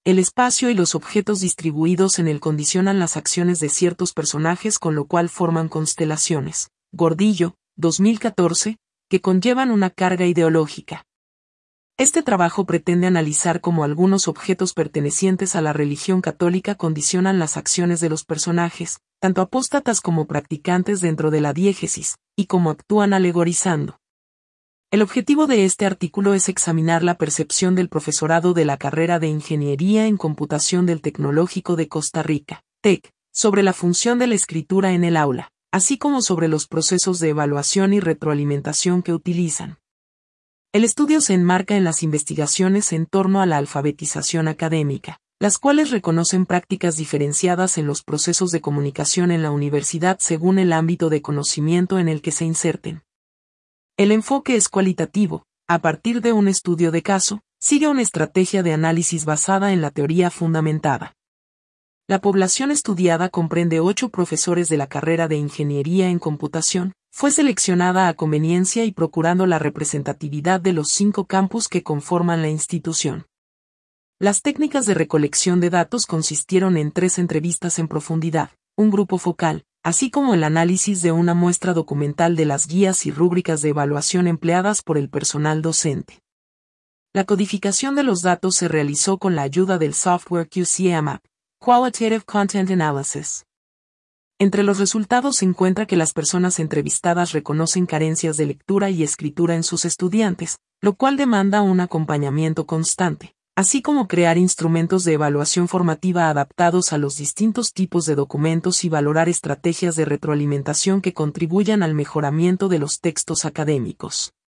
el espacio y los objetos distribuidos en él condicionan las acciones de ciertos personajes, con lo cual forman constelaciones. Gordillo, 2014, que conllevan una carga ideológica. Este trabajo pretende analizar cómo algunos objetos pertenecientes a la religión católica condicionan las acciones de los personajes, tanto apóstatas como practicantes dentro de la diégesis, y cómo actúan alegorizando. El objetivo de este artículo es examinar la percepción del profesorado de la carrera de Ingeniería en Computación del Tecnológico de Costa Rica, TEC, sobre la función de la escritura en el aula, así como sobre los procesos de evaluación y retroalimentación que utilizan. El estudio se enmarca en las investigaciones en torno a la alfabetización académica, las cuales reconocen prácticas diferenciadas en los procesos de comunicación en la universidad según el ámbito de conocimiento en el que se inserten. El enfoque es cualitativo, a partir de un estudio de caso, sigue una estrategia de análisis basada en la teoría fundamentada. La población estudiada comprende 8 profesores de la carrera de Ingeniería en Computación, fue seleccionada a conveniencia y procurando la representatividad de los 5 campus que conforman la institución. Las técnicas de recolección de datos consistieron en 3 entrevistas en profundidad, un grupo focal, así como el análisis de una muestra documental de las guías y rúbricas de evaluación empleadas por el personal docente. La codificación de los datos se realizó con la ayuda del software QCAMAP, Qualitative Content Analysis. Entre los resultados se encuentra que las personas entrevistadas reconocen carencias de lectura y escritura en sus estudiantes, lo cual demanda un acompañamiento constante, así como crear instrumentos de evaluación formativa adaptados a los distintos tipos de documentos y valorar estrategias de retroalimentación que contribuyan al mejoramiento de los textos académicos.